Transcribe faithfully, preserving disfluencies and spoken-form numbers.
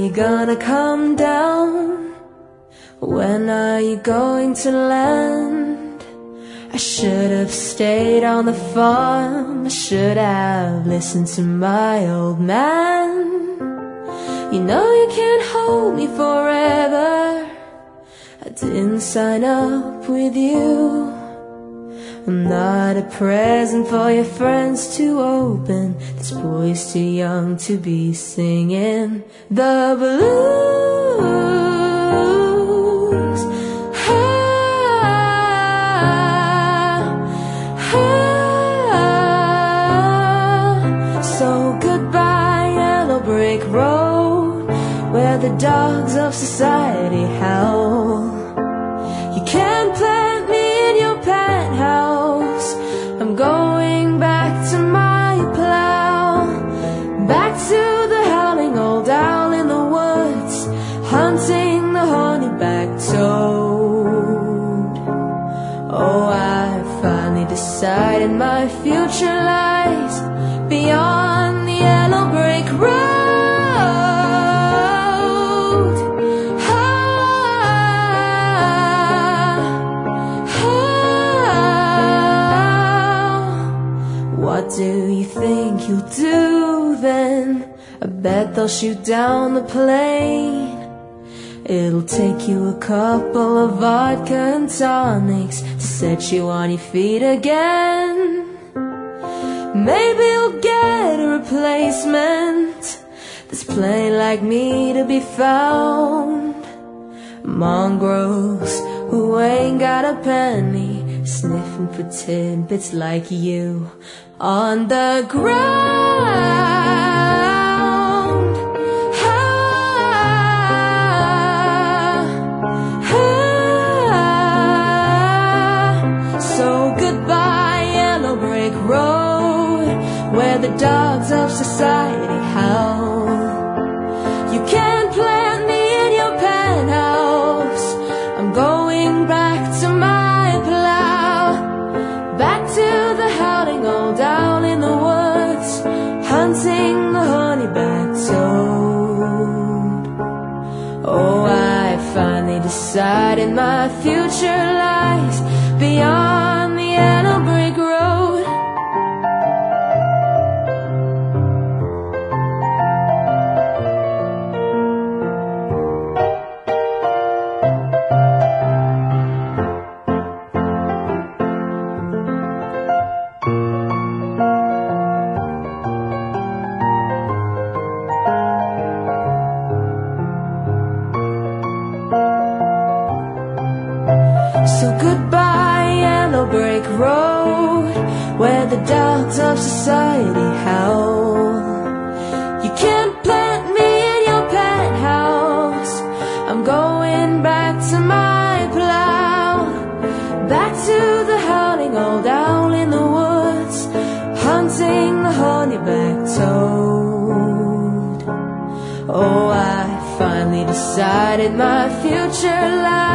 you gonna come down? When are you going to land? I should have stayed on the farm. I should have listened to my old man. You know you can't hold me forever. I didn't sign up with you. I'm not a present for your friends to open. This boy's too young to be singing the blues. Ah, ah. So goodbye, yellow brick road, where the dogs of society howl. You can't plant me in your penthouse. I'm going back to my plow, back to the howling old owl in the woods, hunting the honeyback toad. Oh, I finally decided my future lies beyond the yellow brick road. What do you think you'll do then? I bet they'll shoot down the plane. It'll take you a couple of vodka and tonics to set you on your feet again. Maybe you'll get a replacement that's plain like me to be found. Mongrels who ain't got a penny, sniffing for tidbits like you on the ground. Ah, ah. So goodbye, yellow brick road, where the dogs of society howl. You can't plant me in your penthouse. I'm going back to my plow, back to the howling old owl in the woods, hunting the honeyback toad. Oh, I finally decided my future lies beyond the yellow brick road. So goodbye, yellow brick road, where the dogs of society howl. You can't plant me in your penthouse. I'm going back to my plow, back to the howling old owl in the woods, hunting the honeyback toad. Oh, I finally decided my future life